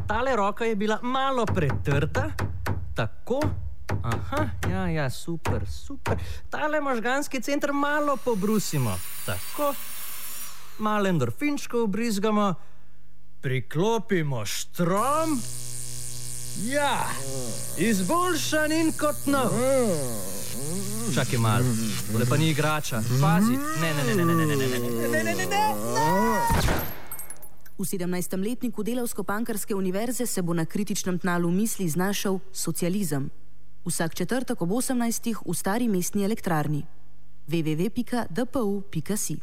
tale roka je bila malo pretrta, tako. Aha, ja, super. Tale možganski center malo pobrusimo, tako. Malo endorfinčkov brizgamo, priklopimo štrom. Ja, izboljšan in kot nov. Čakaj malo, tole pa ni igrača. Pazi, ne. V 17. letniku Delavsko-Pankrske univerze se bo na kritičnem tnalu misli znašel socializem. Vsak četrtek ob 18. v stari mestni elektrarni. www.dpu.si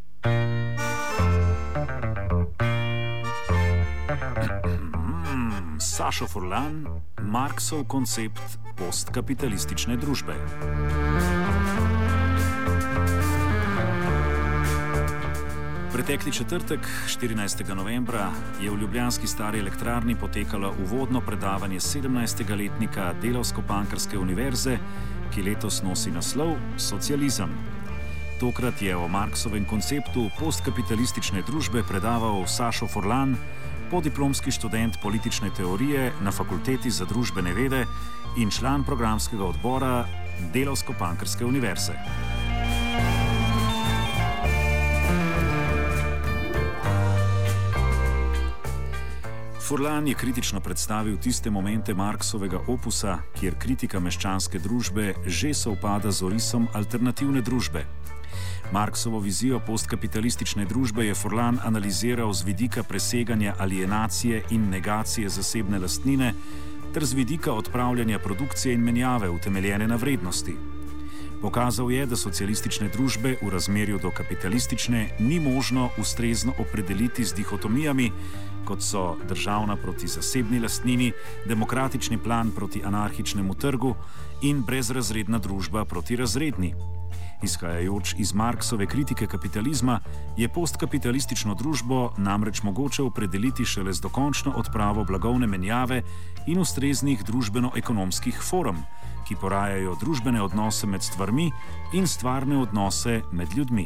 Sašo Furlan, Marksov koncept postkapitalistične družbe. Pretekli četrtek, 14. novembra, je v ljubljanski stari elektrarni potekalo uvodno predavanje 17. letnika Delavsko-Pankrske univerze, ki letos nosi naslov Socializem. Tokrat je o Marksovem konceptu postkapitalistične družbe predaval Sašo Furlan, podiplomski študent politične teorije na Fakulteti za družbene vede in član programskega odbora Delavsko-Pankrske univerze. Furlan je kritično predstavil tiste momente Marksovega opusa, kjer kritika meščanske družbe že sovpada z orisom alternativne družbe. Marksovo vizijo postkapitalistične družbe je Furlan analiziral z vidika preseganja alienacije in negacije zasebne lastnine ter z vidika odpravljanja produkcije in menjave utemeljene na vrednosti. Pokazal je, da socialistične družbe v razmerju do kapitalistične ni možno ustrezno opredeliti z dihotomijami, kot so državna proti zasebni lastnini, demokratični plan proti anarhičnemu trgu in brezrazredna družba proti razredni. Izhajajoč iz Marksove kritike kapitalizma, je postkapitalistično družbo namreč mogoče opredeliti šele z dokončno odpravo blagovne menjave in ustreznih družbeno-ekonomskih form, ki porajajo družbene odnose med stvarmi in stvarne odnose med ljudmi.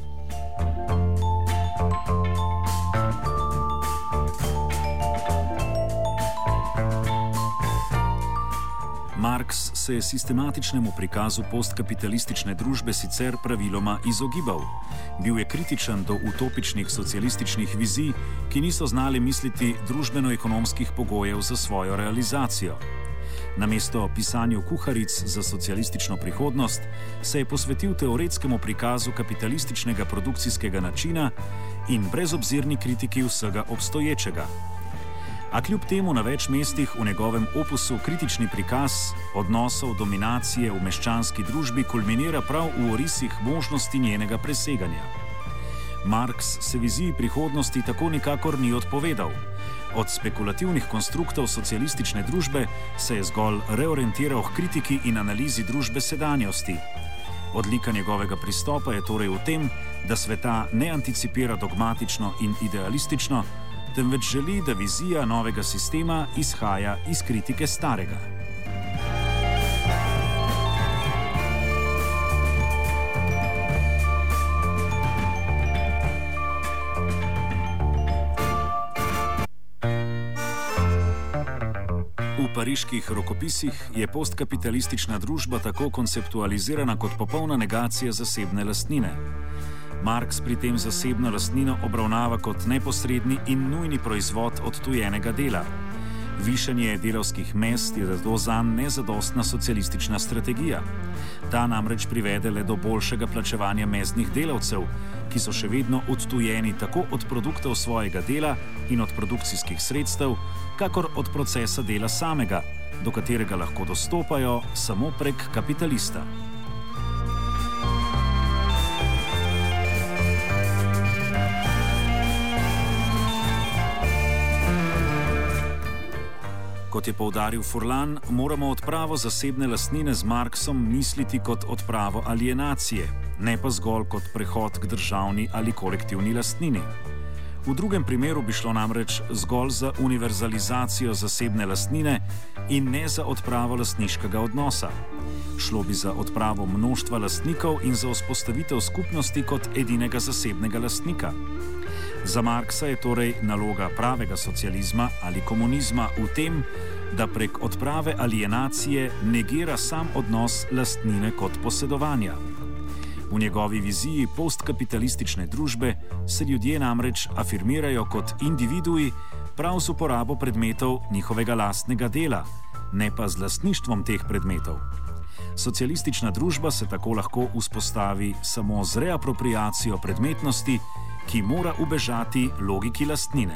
Marks se je sistematičnemu prikazu postkapitalistične družbe sicer praviloma izogibal. Bil je kritičen do utopičnih socialističnih vizij, ki niso znali misliti družbeno-ekonomskih pogojev za svojo realizacijo. Namesto pisanju kuharic za socialistično prihodnost se je posvetil teoretskemu prikazu kapitalističnega produkcijskega načina in brezobzirni kritiki vsega obstoječega. A kljub temu na več mestih v njegovem opusu kritični prikaz odnosov dominacije v meščanski družbi kulminira prav v orisih možnosti njenega preseganja. Marks se viziji prihodnosti tako nikakor ni odpovedal. Od spekulativnih konstruktov socialistične družbe se je zgolj reorientiral k kritiki in analizi družbe sedanjosti. Odlika njegovega pristopa je torej v tem, da sveta ne anticipira dogmatično in idealistično, temveč želi, da vizija novega sistema izhaja iz kritike starega. V pariških rokopisih je postkapitalistična družba tako konceptualizirana kot popolna negacija zasebne lastnine. Marks pri tem zasebno lastnino obravnava kot neposredni in nujni proizvod odtujenega dela. Višanje delavskih mest je zato zanj nezadostna socialistična strategija. Ta namreč privede le do boljšega plačevanja mezdnih delavcev, ki so še vedno odtujeni tako od produktov svojega dela in od produkcijskih sredstev, kakor od procesa dela samega, do katerega lahko dostopajo samo prek kapitalista. Kot je poudaril Furlan, moramo odpravo zasebne lastnine z Marksom misliti kot odpravo alienacije, ne pa zgolj kot prehod k državni ali kolektivni lastnini. V drugem primeru bi šlo namreč zgolj za univerzalizacijo zasebne lastnine in ne za odpravo lastniškega odnosa. Šlo bi za odpravo mnoštva lastnikov in za vzpostavitev skupnosti kot edinega zasebnega lastnika. Za Marksa je torej naloga pravega socializma ali komunizma v tem, da prek odprave alienacije negira sam odnos lastnine kot posedovanja. V njegovi viziji postkapitalistične družbe se ljudje namreč afirmirajo kot individui prav z uporabo predmetov njihovega lastnega dela, ne pa z lastništvom teh predmetov. Socialistična družba se tako lahko vzpostavi samo z reapropriacijo predmetnosti, ki mora ubežati logiki lastnine.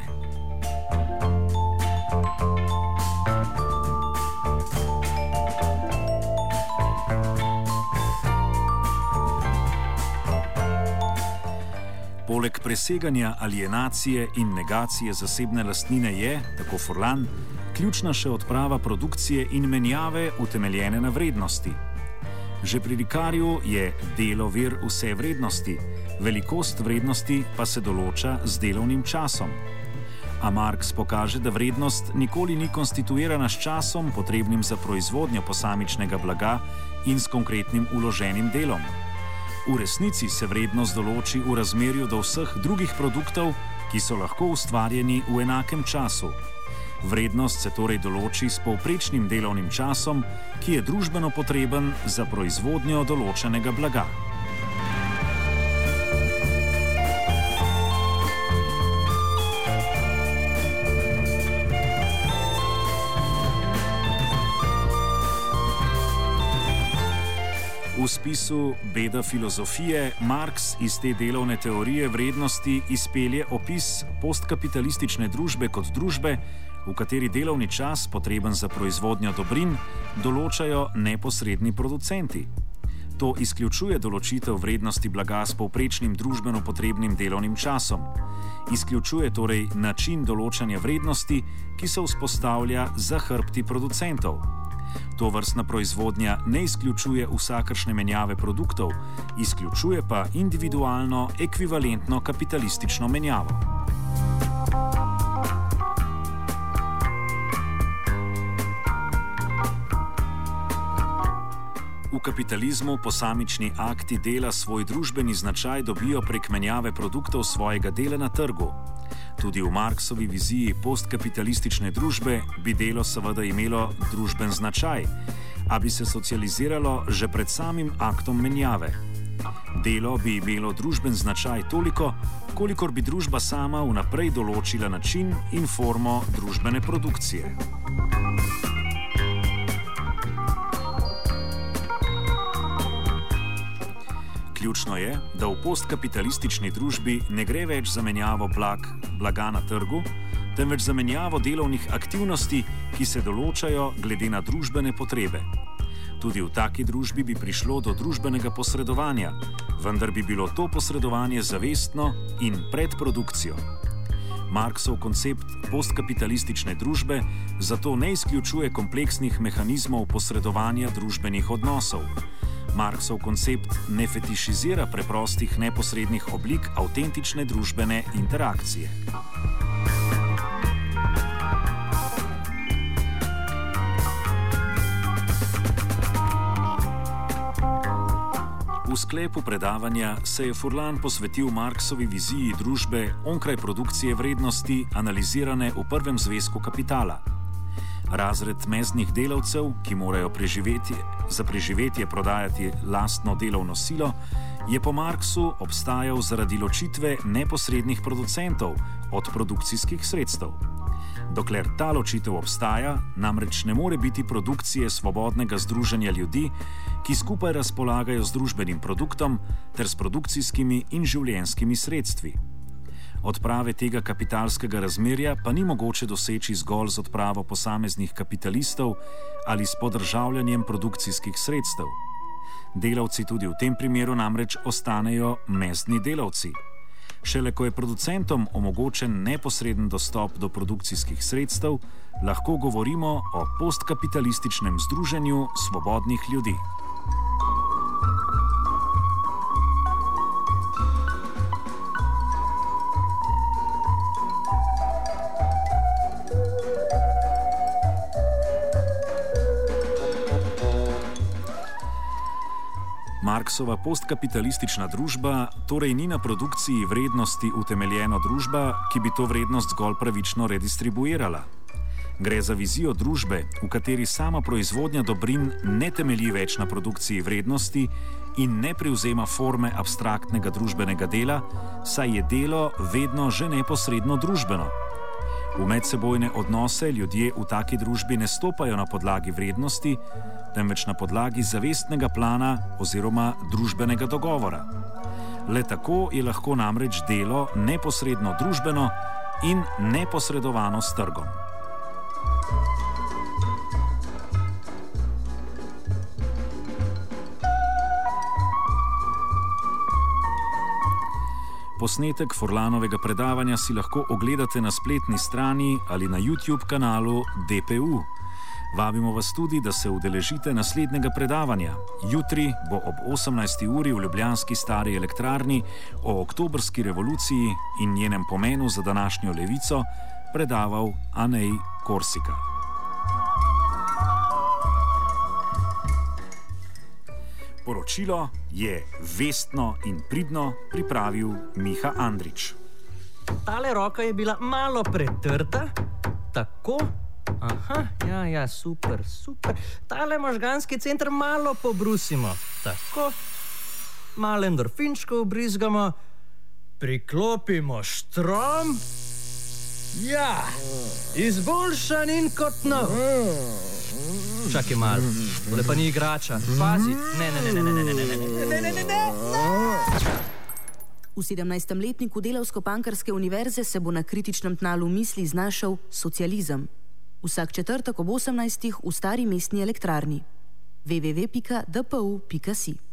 Poleg preseganja alienacije in negacije zasebne lastnine je, tako Furlan, ključna še odprava produkcije in menjave utemeljene na vrednosti. Že pri Ricariju je delo vir vse vrednosti, velikost vrednosti pa se določa z delovnim časom. A Marx pokaže, da vrednost nikoli ni konstituirana s časom, potrebnim za proizvodnjo posamičnega blaga in s konkretnim vloženim delom. V resnici se vrednost določi v razmerju do vseh drugih produktov, ki so lahko ustvarjeni v enakem času. Vrednost se torej določi s povprečnim delovnim časom, ki je družbeno potreben za proizvodnjo določenega blaga. V spisu Beda filozofije Marx iz te delovne teorije vrednosti izpelje opis postkapitalistične družbe kot družbe, v kateri delovni čas, potreben za proizvodnjo dobrin, določajo neposredni producenti. To izključuje določitev vrednosti blaga s povprečnim družbeno potrebnim delovnim časom. Izključuje torej način določanja vrednosti, ki se vzpostavlja za hrbti producentov. To vrstna proizvodnja ne izključuje vsakršne menjave produktov, izključuje pa individualno, ekvivalentno kapitalistično menjavo. V kapitalizmu posamični akti dela svoj družbeni značaj dobijo prek menjave produktov svojega dela na trgu. Tudi v Marxovi viziji postkapitalistične družbe bi delo seveda imelo družben značaj, a bi se socializiralo že pred samim aktom menjave. Delo bi imelo družben značaj toliko, kolikor bi družba sama vnaprej določila način in formo družbene produkcije. Ključno je, da v postkapitalistični družbi ne gre več za menjavo blaga na trgu, temveč za menjavo delovnih aktivnosti, ki se določajo glede na družbene potrebe. Tudi v taki družbi bi prišlo do družbenega posredovanja, vendar bi bilo to posredovanje zavestno in pred produkcijo. Marxov koncept postkapitalistične družbe zato ne izključuje kompleksnih mehanizmov posredovanja družbenih odnosov. Marxov koncept ne fetišizira preprostih neposrednih oblik avtentične družbene interakcije. V sklepu predavanja se je Furlan posvetil Marxovi viziji družbe onkraj produkcije vrednosti, analizirane v prvem zvezku Kapitala. Razred meznih delavcev, ki morajo za preživetje prodajati lastno delovno silo, je po Marxu obstajal zaradi ločitve neposrednih producentov od produkcijskih sredstev. Dokler ta ločitev obstaja, namreč ne more biti produkcije svobodnega združenja ljudi, ki skupaj razpolagajo z družbenim produktom ter s produkcijskimi in življenjskimi sredstvi. Odprave tega kapitalskega razmerja pa ni mogoče doseči zgolj z odpravo posameznih kapitalistov ali s podržavljanjem produkcijskih sredstev. Delavci tudi v tem primeru namreč ostanejo mezdni delavci. Šele ko je producentom omogočen neposreden dostop do produkcijskih sredstev, lahko govorimo o postkapitalističnem združenju svobodnih ljudi. Marksova postkapitalistična družba torej ni na produkciji vrednosti utemeljena družba, ki bi to vrednost zgolj pravično redistribuirala. Gre za vizijo družbe, v kateri sama proizvodnja dobrin ne temelji več na produkciji vrednosti in ne prevzema forme abstraktnega družbenega dela, saj je delo vedno že neposredno družbeno. V medsebojne odnose ljudje v taki družbi ne stopajo na podlagi vrednosti, temveč na podlagi zavestnega plana oziroma družbenega dogovora. Le tako je lahko namreč delo neposredno družbeno in neposredovano s trgom. Posnetek Furlanovega predavanja si lahko ogledate na spletni strani ali na YouTube kanalu DPU. Vabimo vas tudi, da se udeležite naslednjega predavanja. Jutri bo ob 18. uri v ljubljanski Stari elektrarni o oktobrski revoluciji in njenem pomenu za današnjo levico predaval Anej Korsika. Poročilo je vestno in pridno pripravil Miha Andrić. Tale roka je bila malo pretrta, tako. Aha, ja, super. Tale možganski center malo pobrusimo, tako. Malo endorfinčkov ubrizgamo, priklopimo štrom. Ja, izboljšan in kot nov. Čakaj malo, tole pa ni igrača. Pazi, ne. V 17. letniku Delavsko-Pankrske univerze se bo na kritičnem tnalu misli znašel socializem. Vsak četrtek ob 18. v Stari mestni elektrarni. www.dpu.si